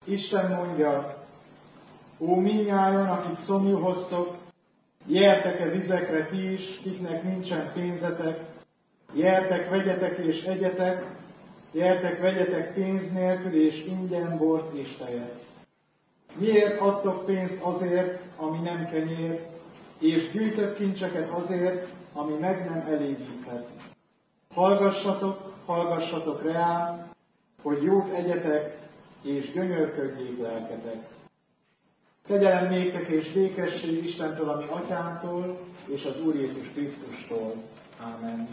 Isten mondja, ó mindnyájan, akik szomjúhoztok, jertek-e vizekre ti is, kiknek nincsen pénzetek, jertek, vegyetek és egyetek, jertek, vegyetek pénz nélkül és ingyen bort és tejet. Miért adtok pénzt azért, ami nem kenyér, és gyűjtött kincseket azért, ami meg nem elégíthet? Hallgassatok rám, hogy jót egyetek, és gyönyörködjék lelketek. Kegyelem néktek és békesség Istentől, ami Atyánktól, és az Úr Jézus Krisztustól. Ámen.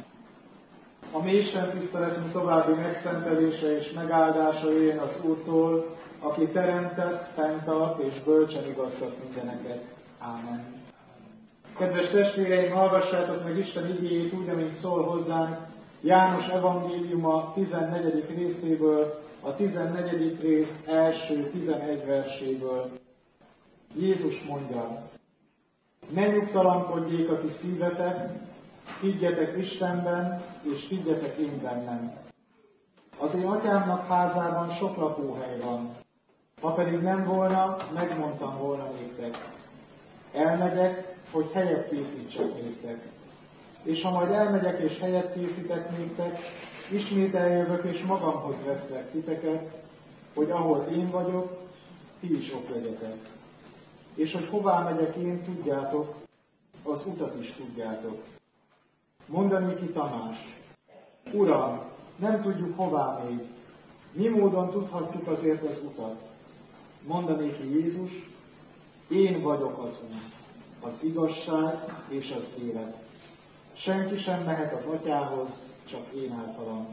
A mi Isten tiszteletünk további megszentelése és megáldása jöjjön az Úrtól, aki teremtett, fenntart és bölcsen igazgat mindeneket. Ámen. Kedves testvéreim, hallgassátok meg Isten igéjét úgy, amint szól hozzánk János evangéliuma 14. részéből, a 14. rész első 11 verséből. Jézus mondja, ne nyugtalankodjék a ti szívetek, higgyetek Istenben, és higgyetek én bennem. Az én Atyámnak házában sok lakóhely van. Ha pedig nem volna, megmondtam volna néktek. Elmegyek, hogy helyet készítsek néktek. És ha majd elmegyek és helyet készítek néktek, ismét eljövök és magamhoz veszlek titeket, hogy ahol én vagyok, ti is ott legyetek. És hogy hová megyek én, tudjátok, az utat is tudjátok. Mondani ki Tamás, Uram, nem tudjuk hová még, mi módon tudhatjuk azért az utat? Mondani ki Jézus, én vagyok az út, az igazság és az élet. Senki sem mehet az Atyához, csak én általam.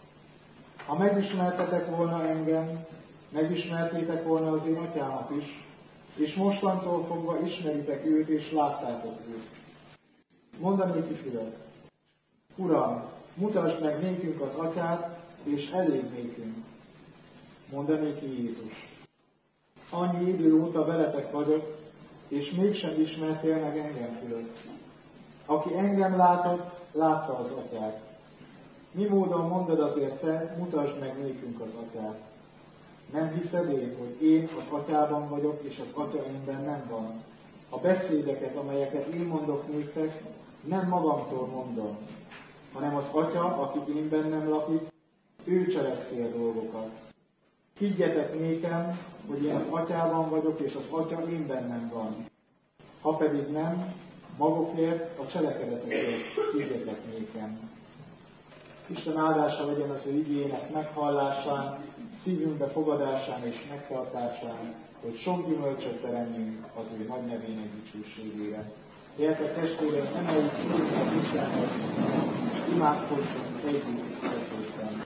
Ha megismertetek volna engem, megismertétek volna az én Atyámat is, és mostantól fogva ismeritek őt, és láttátok őt. Mondanék ki Fülöp, Uram, mutasd meg nékünk az Atyát, és elég nékünk. Mondanék ki Jézus, annyi idő óta veletek vagyok, és mégsem ismertél meg engem, Fülöp. Aki engem látott, látta az Atyát. Mi módon mondod azért te, mutasd meg nékünk az Atyát? Nem hiszed én, hogy én az Atyában vagyok, és az Atya én bennem van? A beszédeket, amelyeket én mondok néktek, nem magamtól mondom, hanem az Atya, aki én bennem lakik, ő cselekszi a dolgokat. Higgyetek nékem, hogy én az Atyában vagyok, és az Atya én bennem van. Ha pedig nem, magukért, a cselekedetekért higgyetek nékem. Isten áldása legyen az ő igének meghallásán, szívünkbe fogadásán és megtartásán, hogy sok gyümölcsöt teremjünk az ő nagy nevének dicsőségére. Gyertek testvéreim, emeljük szívünket Istenhez, és imádkozzunk együtt.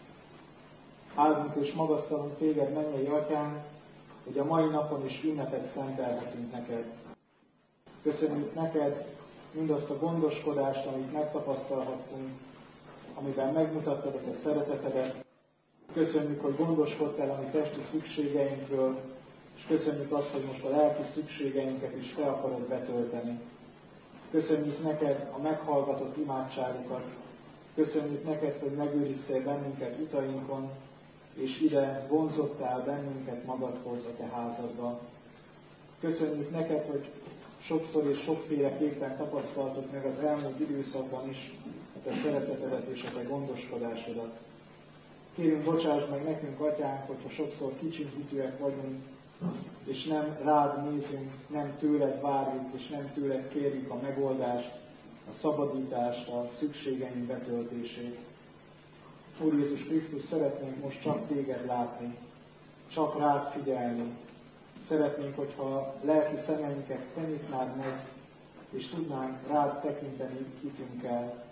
Áldunk és magasztalunk téged, mennyei Atyánk, hogy a mai napon is ünnepet szentelhetünk neked. Köszönjük neked mindazt a gondoskodást, amit megtapasztalhattunk, amiben megmutattad a te szeretetedet. Köszönjük, hogy gondoskodtál a mi testi szükségeinkről, és köszönjük azt, hogy most a lelki szükségeinket is te akarod betölteni. Köszönjük neked a meghallgatott imádságokat. Köszönjük neked, hogy megőriztél bennünket utainkon, és ide vonzottál bennünket magadhoz a te házadba. Köszönjük neked, hogy sokszor és sokféleképpen tapasztaltuk meg az elmúlt időszakban is a te szeretetedet és a te gondoskodásodat. Kérünk, bocsáss meg nekünk, Atyánk, hogyha sokszor kicsinyhitűek vagyunk, és nem rád nézünk, nem tőled várjuk, és nem tőled kérjük a megoldást, a szabadítást, a szükségeink betöltését. Úr Jézus Krisztus, szeretnénk most csak téged látni, csak rád figyelni. Szeretnénk, hogyha lelki szemeinket te nyitnád meg, és tudnánk rád tekinteni hitünkkel.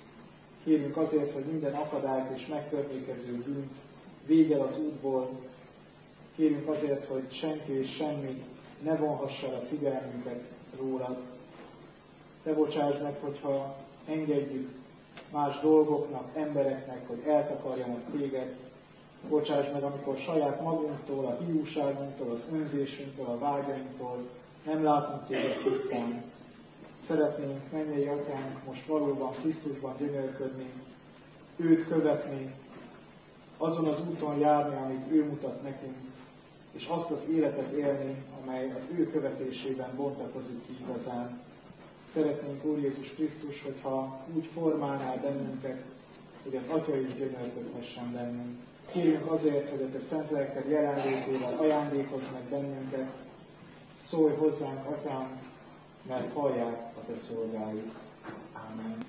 Kérünk azért, hogy minden akadályt és megtörtékező bűnt végy el az útból. Kérünk azért, hogy senki és semmi ne vonhassa a figyelmünket rólad. Te bocsásd meg, hogyha engedjük más dolgoknak, embereknek, hogy eltakarjanak téged. Bocsásd meg, amikor saját magunktól, a hiúságunktól, az önzésünktől, a vágyainktól nem látunk téged tisztán. Szeretnénk, mennyei Atyánk, most valóban Krisztusban gyönyörködni, őt követni, azon az úton járni, amit ő mutat nekünk. és azt az életet élni, amely az ő követésében bontakozik ki igazán. Szeretnénk, Úr Jézus Krisztus, hogyha úgy formálnál bennünket, hogy az Atya is gyönyörködhessen bennünk. Kérjünk azért, hogy a Te szent lelked jelenlétével ajándékozz meg bennünket. Szólj hozzánk, Atyám, mert hallják a Te szolgáid. Ámen.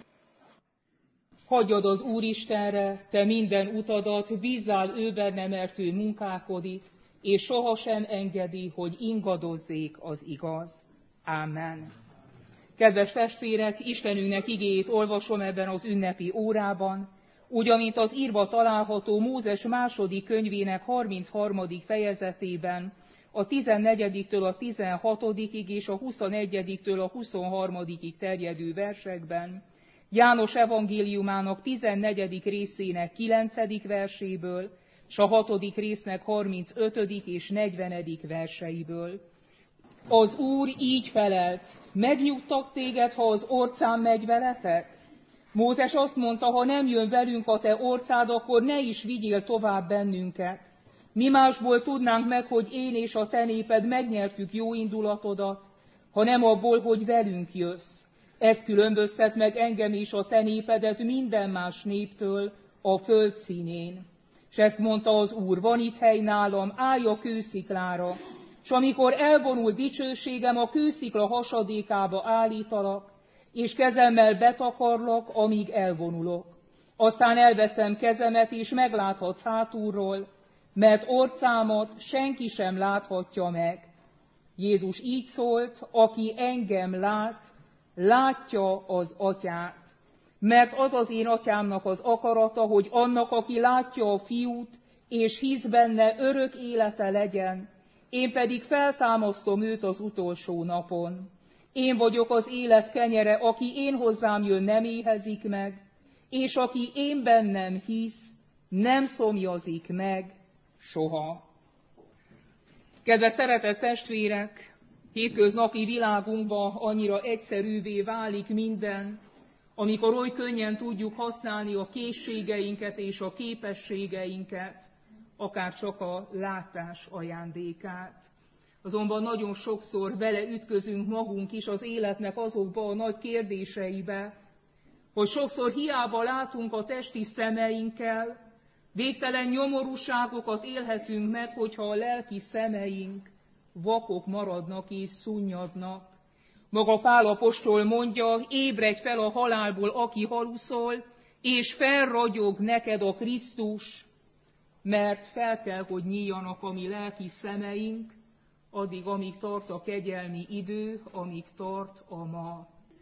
Hagyjad az Úristenre, te minden utadat, bízzál ő benne, mert ő munkálkodik, és sohasem engedi, hogy ingadozzék az igaz. Ámen. Kedves testvérek, Istenünknek igéjét olvasom ebben az ünnepi órában, úgy, amint az írva található Mózes második könyvének 33. fejezetében, a 14-től a 16-ig és a 21-től a 23. terjedő versekben, János evangéliumának 14. részének 9. verséből, és a 6. résznek 35. és 40. verseiből. Az Úr így felelt: megnyugtat téged, ha az orcám megy veletek? Mózes azt mondta, ha nem jön velünk a te orcád, akkor ne is vigyél tovább bennünket. Mi másból tudnánk meg, hogy én és a te néped megnyertük jó indulatodat, ha nem abból, hogy velünk jössz. Ez különböztet meg engem és a te népedet minden más néptől a föld színén. És ezt mondta az Úr: van itt hely nálam, állj a kősziklára, és amikor elvonul dicsőségem, a kőszikla hasadékába állítalak, és kezemmel betakarlak, amíg elvonulok. Aztán elveszem kezemet, és megláthatsz hátulról, mert orcámat senki sem láthatja meg. Jézus így szólt: aki engem lát, látja az Atyát. Mert az az én Atyámnak az akarata, hogy annak, aki látja a Fiút, és hisz benne, örök élete legyen, én pedig feltámasztom őt az utolsó napon. Én vagyok az élet kenyere, aki én hozzám jön, nem éhezik meg, és aki én bennem hisz, nem szomjazik meg soha. Kedves szeretett testvérek, hétköznapi világunkban annyira egyszerűvé válik minden, amikor oly könnyen tudjuk használni a készségeinket és a képességeinket, akár csak a látás ajándékát. Azonban nagyon sokszor beleütközünk magunk is az életnek azokba a nagy kérdéseibe, hogy sokszor hiába látunk a testi szemeinkkel, végtelen nyomorúságokat élhetünk meg, hogyha a lelki szemeink vakok maradnak és szunnyadnak. Maga Pál apostol mondja: ébredj fel a halálból, aki haluszol, és felragyog neked a Krisztus, mert fel kell, hogy nyíljanak a mi lelki szemeink, addig, amíg tart a kegyelmi idő, amíg tart a ma.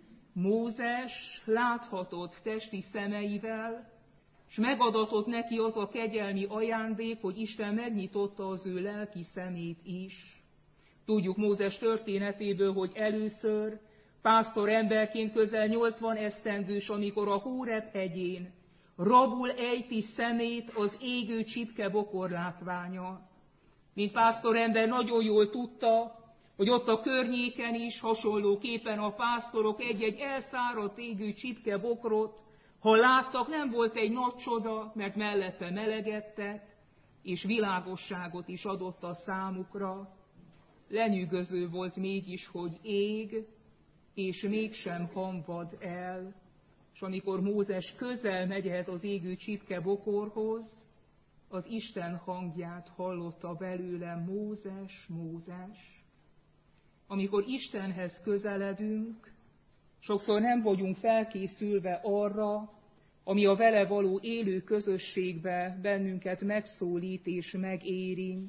Mózes láthatott testi szemeivel, és megadatott neki az a kegyelmi ajándék, hogy Isten megnyitotta az ő lelki szemét is. Tudjuk Mózes történetéből, hogy először pásztor emberként közel 80 esztendős, amikor a Hóreb hegyén rabul ejti szemét az égő csipkebokor látványa. Mint pásztorember nagyon jól tudta, hogy ott a környéken is hasonlóképpen a pásztorok egy-egy elszáradt égő csipkebokrot, ha láttak, nem volt egy nagy csoda, mert mellette melegedtek, és világosságot is adott a számukra. Lenyűgöző volt mégis, hogy ég, és mégsem hamvad el. És amikor Mózes közel megy ehhez az égő csipkebokorhoz, az Isten hangját hallotta belőle: Mózes, Mózes. Amikor Istenhez közeledünk, sokszor nem vagyunk felkészülve arra, ami a vele való élő közösségbe bennünket megszólít és megérint.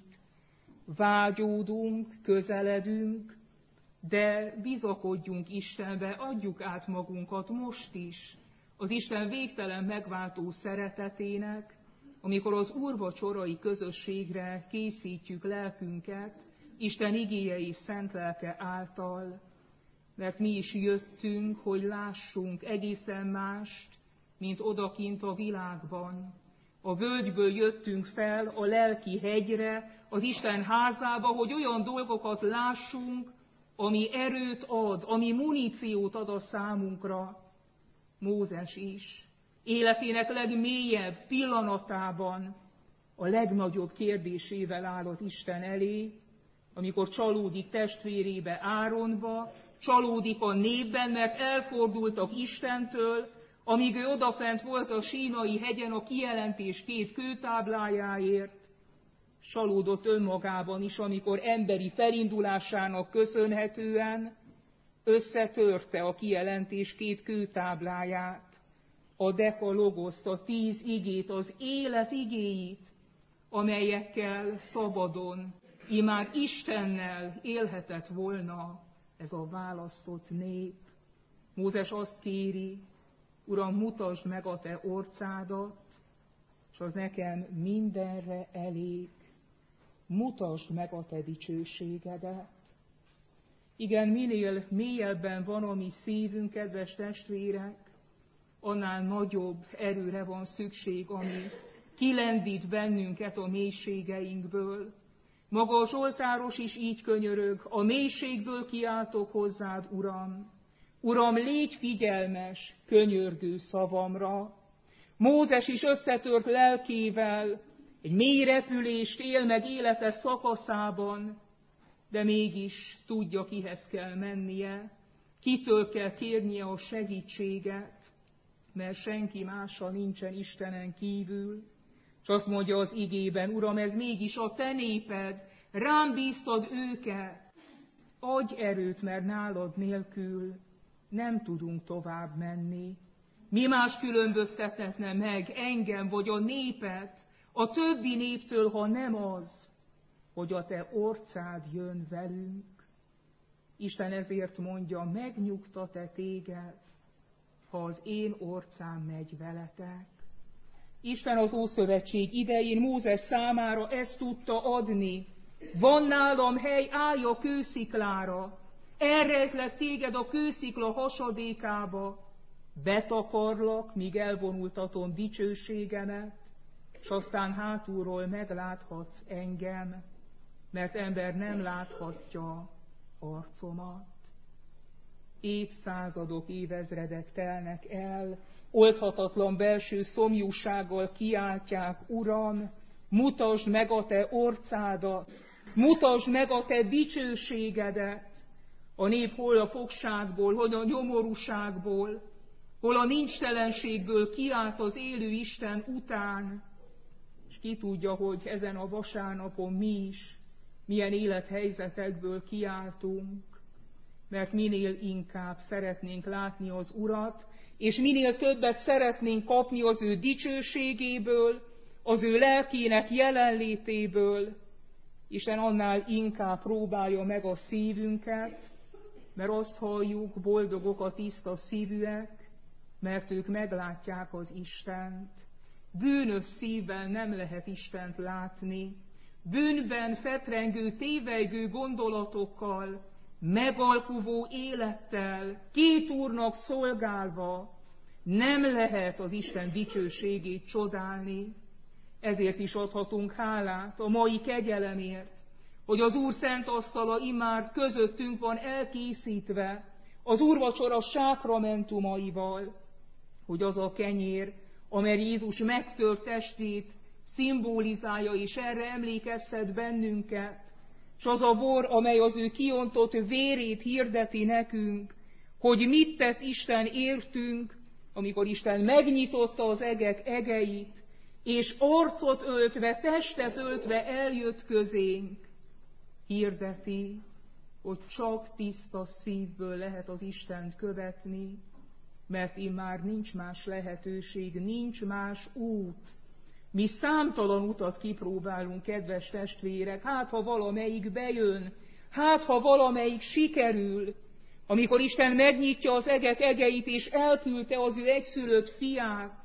Vágyódunk, közeledünk, de bizakodjunk Istenbe, adjuk át magunkat most is az Isten végtelen megváltó szeretetének, amikor az úrvacsorai közösségre készítjük lelkünket Isten igéje és szent lelke által, mert mi is jöttünk, hogy lássunk egészen mást, mint odakint a világban. A völgyből jöttünk fel a lelki hegyre, az Isten házába, hogy olyan dolgokat lássunk, ami erőt ad, ami muníciót ad a számunkra. Mózes is életének legmélyebb pillanatában a legnagyobb kérdésével áll az Isten elé, amikor csalódik testvérébe, Áronba, csalódik a népben, mert elfordultak Istentől, amíg ő odafent volt a Sínai hegyen a kijelentés 2 kőtáblájáért, csalódott önmagában is, amikor emberi felindulásának köszönhetően összetörte a kijelentés 2 kőtábláját, a dekalogoszt, a 10 igét, az élet igéit, amelyekkel szabadon, immár Istennel élhetett volna ez a választott nép. Mózes azt kéri, Uram, mutasd meg a te orcádat, és az nekem mindenre elég. Mutasd meg a te dicsőségedet. Igen, minél mélyebben van a mi szívünk, kedves testvérek, annál nagyobb erőre van szükség, ami kilendít bennünket a mélységeinkből. Maga a Zsoltáros is így könyörög, a mélységből kiáltok hozzád, Uram. Uram, légy figyelmes, könyörgő szavamra. Mózes is összetört lelkével, egy mély repülést él meg élete szakaszában, de mégis tudja, kihez kell mennie, kitől kell kérnie a segítséget, mert senki mása nincsen Istenen kívül. És azt mondja az igében, Uram, ez mégis a te néped, rám bíztad őket, adj erőt, mert nálad nélkül nem tudunk tovább menni. Mi más különböztethetne meg engem vagy a népet a többi néptől, ha nem az, hogy a te orcád jön velünk. Isten ezért mondja, megnyugtat-e téged, ha az én orcám megy veletek. Isten az Ószövetség idején Mózes számára ezt tudta adni. Van nálam hely, állj a kősziklára, elrejtlek téged a kőszikla hasadékába, betakarlak, míg elvonultatom dicsőségemet, s aztán hátulról megláthatsz engem, mert ember nem láthatja arcomat. Évszázadok, évezredek telnek el, oldhatatlan belső szomjúsággal kiáltják, Uram, mutasd meg a te orcádat, mutasd meg a te dicsőségedet. A nép hol a fogságból, hol a nyomorúságból, hol a nincstelenségből kiált az élő Isten után, és ki tudja, hogy ezen a vasárnapon mi is milyen élethelyzetekből kiáltunk, mert minél inkább szeretnénk látni az Urat, és minél többet szeretnénk kapni az ő dicsőségéből, az ő lelkének jelenlétéből, Isten annál inkább próbálja meg a szívünket, mert azt halljuk, boldogok a tiszta szívűek, mert ők meglátják az Istent. Bűnös szívvel nem lehet Istent látni. Bűnben fetrengő, tévejgő gondolatokkal, megalkuvó élettel, két úrnak szolgálva nem lehet az Isten dicsőségét csodálni. Ezért is adhatunk hálát a mai kegyelemért, hogy az Úr szent asztala immár közöttünk van elkészítve az úrvacsora sákramentumaival, hogy az a kenyér, amely Jézus megtört testét szimbolizálja, és erre emlékeztet bennünket, és az a bor, amely az ő kiontott vérét hirdeti nekünk, hogy mit tett Isten értünk, amikor Isten megnyitotta az egek egeit, és arcot öltve, testet öltve eljött közénk, hirdeti, hogy csak tiszta szívből lehet az Istent követni, mert immár nincs más lehetőség, nincs más út. Mi számtalan utat kipróbálunk, kedves testvérek, hát ha valamelyik bejön, hát ha valamelyik sikerül, amikor Isten megnyitja az egek egeit, és elküldte az ő egyszülött fiát,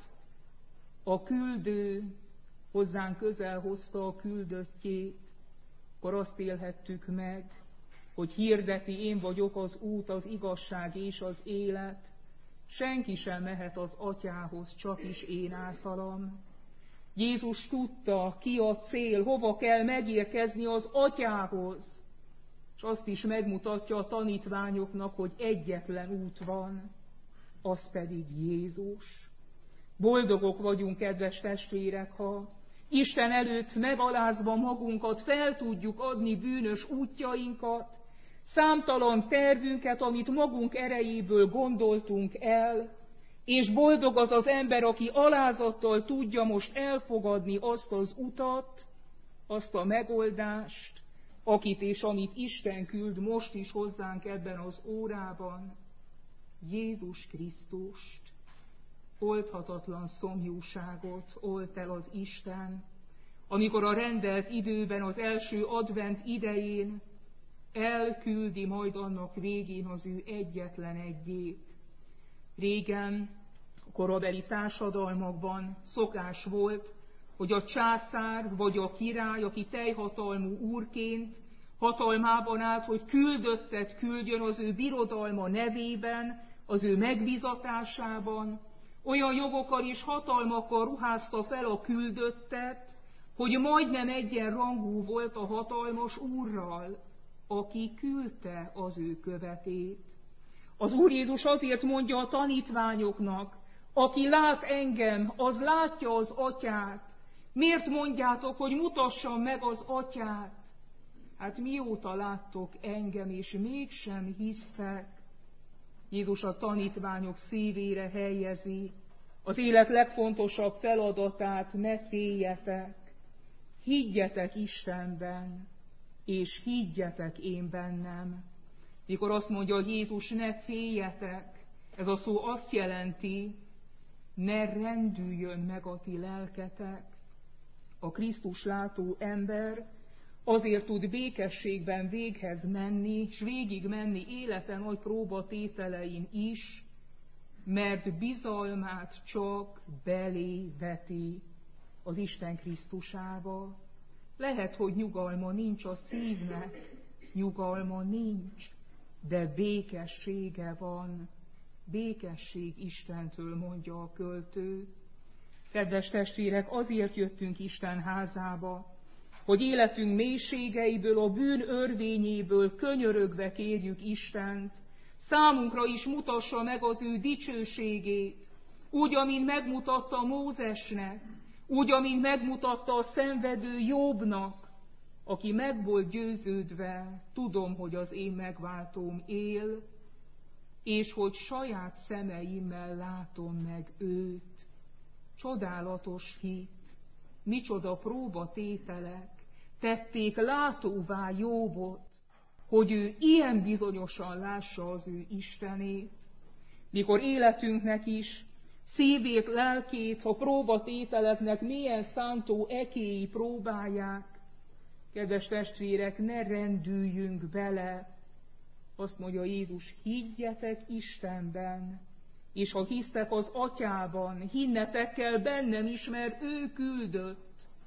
a küldő hozzánk közel hozta a küldöttjét, akkor azt élhettük meg, hogy hirdeti, én vagyok az út, az igazság és az élet. Senki sem mehet az Atyához, csak is én általam. Jézus tudta, ki a cél, hova kell megérkezni az Atyához, és azt is megmutatja a tanítványoknak, hogy egyetlen út van, az pedig Jézus. Boldogok vagyunk, kedves testvérek, ha Isten előtt megalázva magunkat fel tudjuk adni bűnös útjainkat, számtalan tervünket, amit magunk erejéből gondoltunk el, és boldog az az ember, aki alázattal tudja most elfogadni azt az utat, azt a megoldást, akit és amit Isten küld most is hozzánk ebben az órában, Jézus Krisztust. Oldhatatlan szomjúságot olt el az Isten, amikor a rendelt időben, az első advent idején elküldi majd annak végén az ő egyetlen egyét. Régen, a korabeli társadalmakban szokás volt, hogy a császár vagy a király, aki teljhatalmú úrként hatalmában állt, hogy küldöttet küldjön az ő birodalma nevében, az ő megbízatásában, olyan jogokkal és hatalmakkal ruházta fel a küldöttet, hogy majdnem egyenrangú volt a hatalmas úrral, aki küldte az ő követét. Az Úr Jézus azért mondja a tanítványoknak, aki lát engem, az látja az Atyát. Miért mondjátok, hogy mutassam meg az Atyát? Hát mióta láttok engem, és mégsem hisztek? Jézus a tanítványok szívére helyezi az élet legfontosabb feladatát: ne féljetek, higgyetek Istenben, és higgyetek én bennem. Mikor azt mondja, hogy Jézus ne féljetek, ez a szó azt jelenti, ne rendüljön meg a ti lelketek. A Krisztus látó ember azért tud békességben véghez menni, s végig menni élete nagy próbatételein is, mert bizalmát csak belé veti az Isten Krisztusába. Lehet, hogy nyugalma nincs a szívnek, nyugalma nincs, de békessége van. Békesség Istentől, mondja a költő. Kedves testvérek, azért jöttünk Isten házába, hogy életünk mélységeiből, a bűn örvényéből könyörögve kérjük Istent, számunkra is mutassa meg az ő dicsőségét, úgy, amint megmutatta Mózesnek, úgy, amint megmutatta a szenvedő Jobbnak, aki meg volt győződve, tudom, hogy az én megváltóm él, és hogy saját szemeimmel látom meg őt. Csodálatos hit, micsoda próbatételek tették látóvá Jobbot, hogy ő ilyen bizonyosan lássa az ő Istenét. Mikor életünknek is szívét, lelkét, ha próbatételeknek mélyen szántó ekéi próbálják, kedves testvérek, ne rendüljünk bele. Azt mondja Jézus, higgyetek Istenben, és ha hisztek az Atyában, hinnetek kell bennem is, mert ő küldött.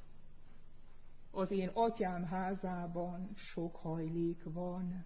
Az én Atyám házában sok hajlék van.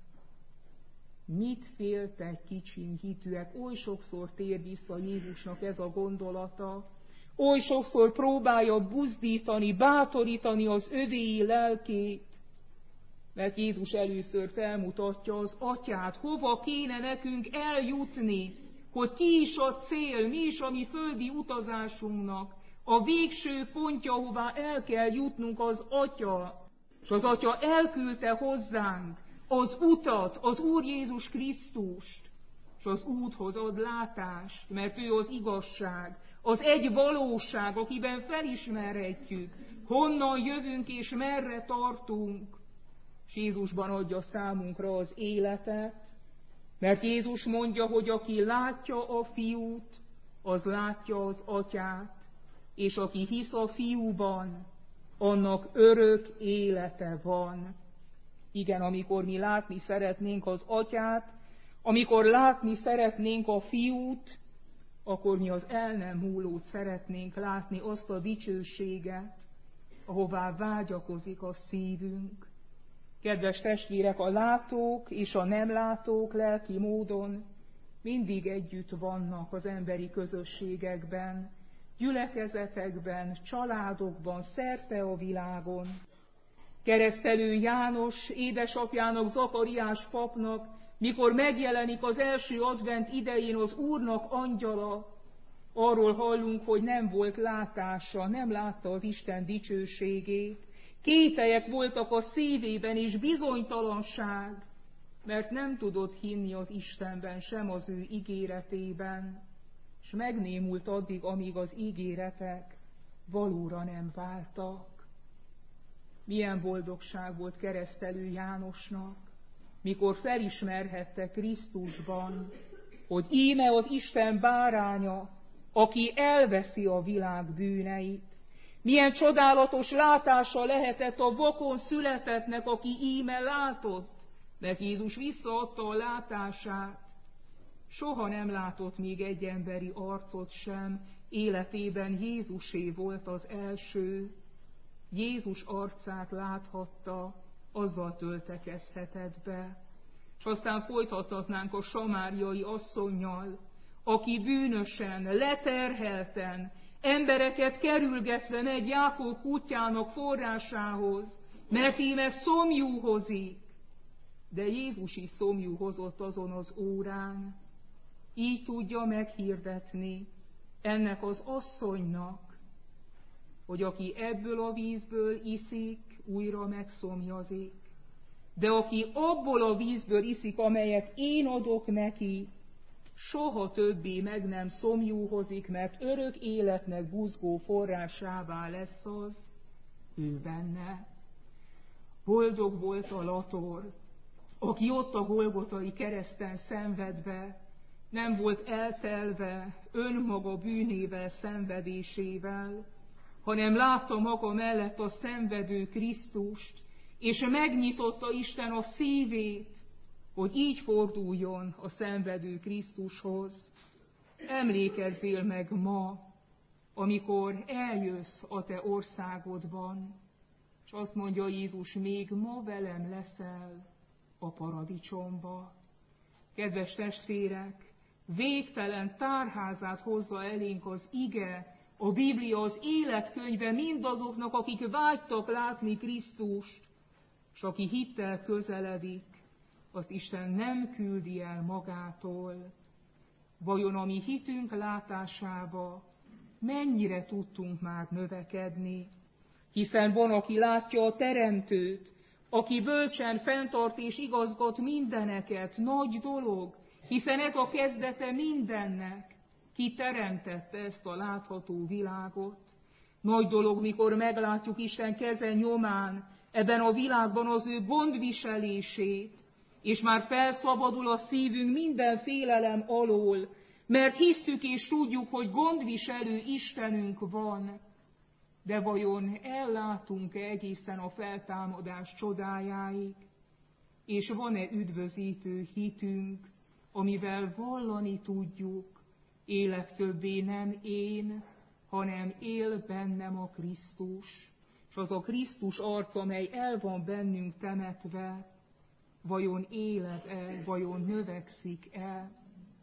Mit féltek kicsin hitűek? Oly sokszor tér vissza Jézusnak ez a gondolata. Oly sokszor próbálja buzdítani, bátorítani az övéi lelkét. Mert Jézus először felmutatja az Atyát, hova kéne nekünk eljutni, hogy ki is a cél, mi is a mi földi utazásunknak. A végső pontja, hová el kell jutnunk, az Atya. És az Atya elküldte hozzánk az utat, az Úr Jézus Krisztust, és az úthoz ad látást, mert ő az igazság, az egy valóság, akiben felismerhetjük, honnan jövünk és merre tartunk. És Jézusban adja számunkra az életet, mert Jézus mondja, hogy aki látja a Fiút, az látja az Atyát, és aki hisz a Fiúban, annak örök élete van. Igen, amikor mi látni szeretnénk az Atyát, amikor látni szeretnénk a Fiút, akkor mi az el nem múlót szeretnénk látni, azt a dicsőséget, ahová vágyakozik a szívünk. Kedves testvérek, a látók és a nem látók lelki módon mindig együtt vannak az emberi közösségekben, gyülekezetekben, családokban, szerte a világon. Keresztelő János édesapjának, Zakariás papnak, mikor megjelenik az első advent idején az Úrnak angyala, Arról hallunk, hogy nem volt látása, nem látta az Isten dicsőségét. Kételyek voltak a szívében, és bizonytalanság, mert nem tudott hinni az Istenben, sem az ő ígéretében, és megnémult addig, amíg az ígéretek valóra nem váltak. Milyen boldogság volt Keresztelő Jánosnak, mikor felismerhette Krisztusban, hogy íme az Isten báránya, aki elveszi a világ bűneit. Milyen csodálatos látása lehetett a vakon születettnek, aki íme látott, mert Jézus visszaadta a látását. Soha nem látott még egy emberi arcot sem, életében Jézusé volt az első. Jézus arcát láthatta, azzal töltekezhetett be. És aztán folytathatnánk a samáriai asszonnyal, aki bűnösen, leterhelten, embereket kerülgetve megy Jákob kutyának forrásához, mert íme szomjúhozik. De Jézus is szomjúhozott azon az órán. Így tudja meghirdetni ennek az asszonynak, hogy aki ebből a vízből iszik, újra megszomjazik. De aki abból a vízből iszik, amelyet én adok neki, soha többé meg nem szomjúhozik, mert örök életnek buzgó forrásává lesz az ő benne. Boldog volt a lator, aki ott a Golgotai kereszten szenvedve, nem volt eltelve önmaga bűnével, szenvedésével, hanem látta maga mellett a szenvedő Krisztust, és megnyitotta Isten a szívét, hogy így forduljon a szenvedő Krisztushoz. Emlékezzél meg ma, amikor eljössz a te országodban, és azt mondja Jézus, még ma velem leszel a paradicsomba. Kedves testvérek, végtelen tárházát hozza elénk az ige, a Biblia, az életkönyve mindazoknak, akik vágytak látni Krisztust, és aki hittel közeledik, azt Isten nem küldi el magától. Vajon a mi hitünk látásába mennyire tudtunk már növekedni? Hiszen van, aki látja a Teremtőt, aki bölcsen fenntart és igazgat mindeneket, nagy dolog, hiszen ez a kezdete mindennek. Ki teremtette ezt a látható világot? Nagy dolog, mikor meglátjuk Isten keze nyomán ebben a világban az ő gondviselését, és már felszabadul a szívünk minden félelem alól, mert hisszük és tudjuk, hogy gondviselő Istenünk van. De vajon ellátunk-e egészen a feltámadás csodájáig? És van-e üdvözítő hitünk, amivel vallani tudjuk, élek többé nem én, hanem él bennem a Krisztus. És az a Krisztus arca, amely el van bennünk temetve, vajon éled-e, vajon növekszik-e?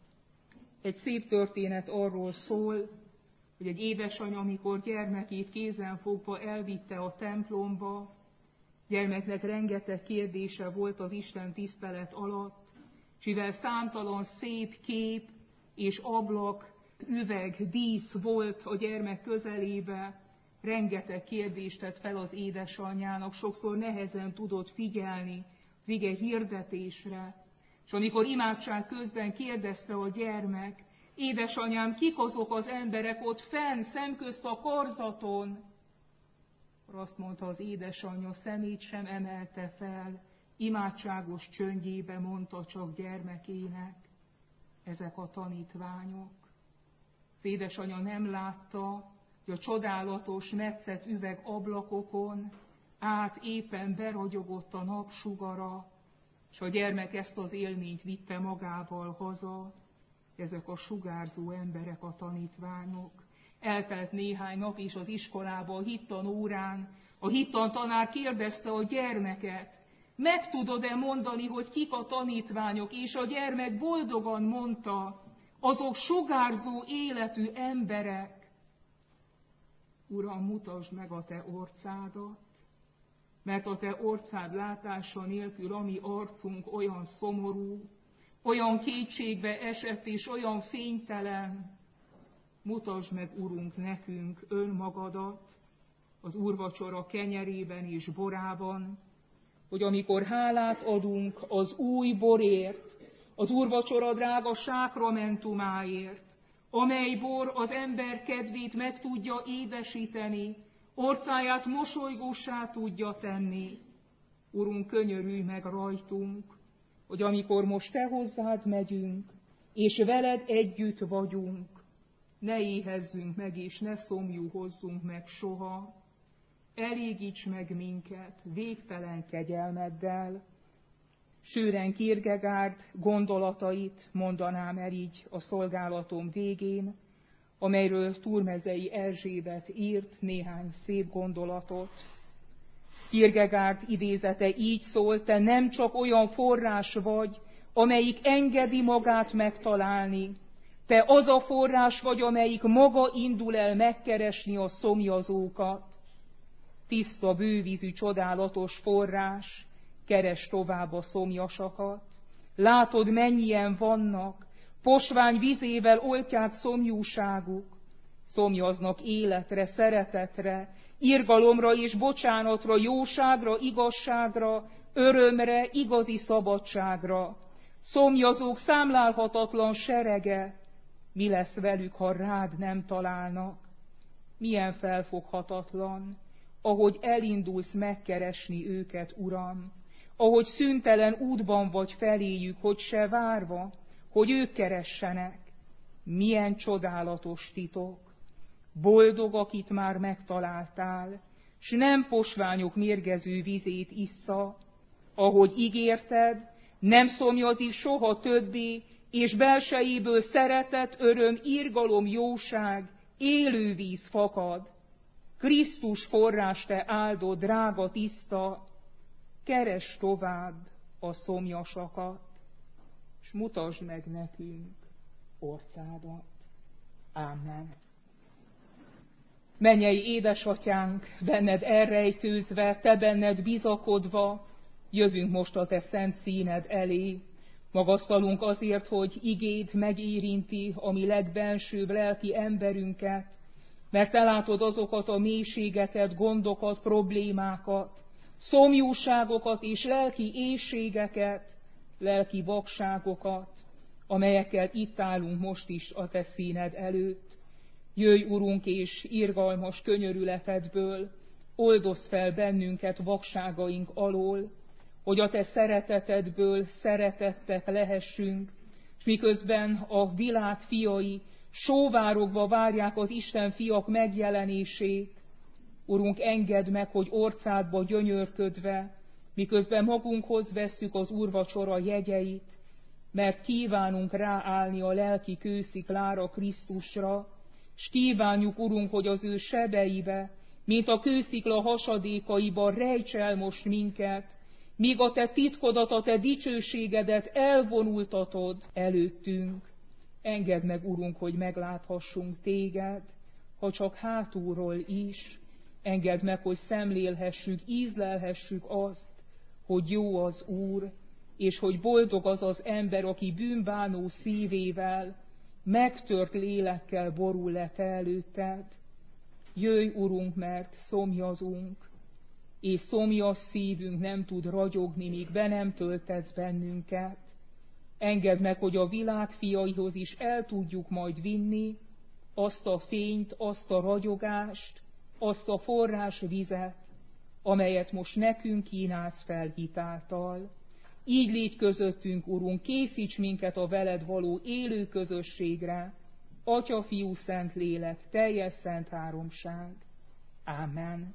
Egy szép történet arról szól, hogy egy édesanya, amikor gyermekét kézen fogva elvitte a templomba, gyermeknek rengeteg kérdése volt az Isten tisztelet alatt, és mivel számtalan szép kép és ablak, üveg, dísz volt a gyermek közelébe, rengeteg kérdést tett fel az édesanyjának, sokszor nehezen tudott figyelni az ige hirdetésre. És amikor imádság közben kérdezte a gyermek, édesanyám, kik azok az emberek ott fenn, szemközt a karzaton? Azt mondta az édesanyja, szemét sem emelte fel, imádságos csöndjébe mondta csak gyermekének, ezek a tanítványok. Az édesanyja nem látta, hogy a csodálatos metszett üveg ablakokon át éppen beragyogott a napsugara, és a gyermek ezt az élményt vitte magával haza. Ezek a sugárzó emberek, a tanítványok. Eltelt néhány nap, és az iskolában, a hittan órán, a hittan tanár kérdezte a gyermeket, meg tudod-e mondani, hogy kik a tanítványok? És a gyermek boldogan mondta, azok sugárzó életű emberek. Uram, mutasd meg a te orcádat, mert a te orcád látása nélkül a mi arcunk olyan szomorú, olyan kétségbe esett és olyan fénytelen. mutasd meg, Urunk, nekünk önmagadat az úrvacsora kenyerében és borában, hogy amikor hálát adunk az új borért, az úrvacsora drága sákramentumáért, amely bor az ember kedvét meg tudja édesíteni, orcáját mosolygóssá tudja tenni. Urunk, könyörülj meg rajtunk, hogy amikor most te hozzád megyünk, és veled együtt vagyunk, ne éhezzünk meg, és ne szomjúhozzunk meg soha. Elégíts meg minket végtelen kegyelmeddel. Sören Kierkegaard gondolatait mondanám el így a szolgálatom végén, amelyről Turmezei Erzsébet írt néhány szép gondolatot. Kierkegaard idézete így szól: te nem csak olyan forrás vagy, amelyik engedi magát megtalálni, te az a forrás vagy, amelyik maga indul el megkeresni a szomjazókat. Tiszta, bővízű, csodálatos forrás, keresd tovább a szomjasakat. Látod, mennyien vannak, posvány vizével oltják szomjúságuk. Szomjaznak életre, szeretetre, irgalomra és bocsánatra, jóságra, igazságra, örömre, igazi szabadságra. Szomjazók számlálhatatlan serege, mi lesz velük, ha rád nem találnak? Milyen felfoghatatlan, ahogy elindulsz megkeresni őket, Uram, ahogy szüntelen útban vagy feléjük, hogy se várva, hogy ők keressenek. Milyen csodálatos titok! Boldog, akit már megtaláltál, s nem posványok mérgező vizét issza, ahogy ígérted, nem szomjazik soha többé, és belsejéből szeretet, öröm, irgalom, jóság, élő víz fakad. Krisztus forrás te áldott, drága, tiszta, keresd tovább a szomjasakat, s mutasd meg nekünk orcádat. Ámen. Mennyei édesatyánk, benned elrejtőzve, te benned bizakodva, jövünk most a te szent színed elé. Magasztalunk azért, hogy igéd megérinti a mi legbensőbb lelki emberünket, mert te látod azokat a mélységeket, gondokat, problémákat, szomjúságokat és lelki éhségeket, lelki vakságokat, amelyekkel itt állunk most is a te színed előtt. Jöjj, Urunk, és irgalmas könyörületedből oldozz fel bennünket vakságaink alól, hogy a te szeretetedből szeretettek lehessünk, és miközben a világ fiai sóvárogva várják az Isten fiak megjelenését, Urunk, engedd meg, hogy orcádba gyönyörködve, miközben magunkhoz vesszük az úrvacsora jegyeit, mert kívánunk ráállni a lelki kősziklára, Krisztusra, s kívánjuk, Urunk, hogy az ő sebeibe, mint a kőszikla hasadékaiba rejts el most minket, míg a te titkodat, a te dicsőségedet elvonultatod előttünk. Engedd meg, Urunk, hogy megláthassunk téged, ha csak hátulról is. Engedd meg, hogy szemlélhessük, ízlelhessük azt, hogy jó az Úr, és hogy boldog az az ember, aki bűnbánó szívével, megtört lélekkel borul le te előtted. Jöjj, Urunk, mert szomjazunk, és szomjas szívünk nem tud ragyogni, míg be nem töltesz bennünket. Engedd meg, hogy a világ fiaihoz is el tudjuk majd vinni azt a fényt, azt a ragyogást, azt a forrás vizet, amelyet most nekünk kínálsz fel hitáltal. Így légy közöttünk, Urunk, készíts minket a veled való élő közösségre, Atya, Fiú, Szent Lélek, teljes szent háromság. Ámen.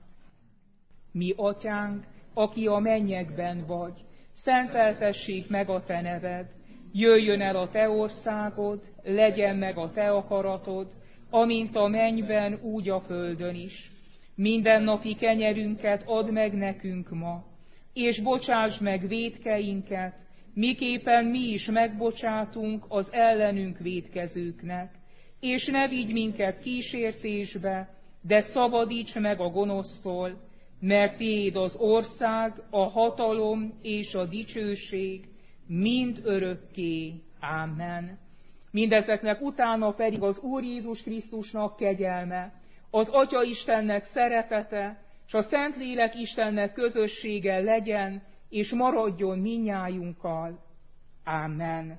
Mi, Atyánk, aki a mennyekben vagy, szenteltessék meg a te neved, jöjjön el a te országod, legyen meg a te akaratod, amint a mennyben, úgy a földön is. Mindennapi kenyerünket add meg nekünk ma, és bocsásd meg vétkeinket, miképpen mi is megbocsátunk az ellenünk vétkezőknek. És ne vigy minket kísértésbe, de szabadíts meg a gonosztól, mert tiéd az ország, a hatalom és a dicsőség mind örökké. Ámen. Mindezeknek utána pedig az Úr Jézus Krisztusnak kegyelme, az Atya Istennek szeretete, és a Szentlélek Istennek közössége legyen, és maradjon mindnyájunkkal. Amen.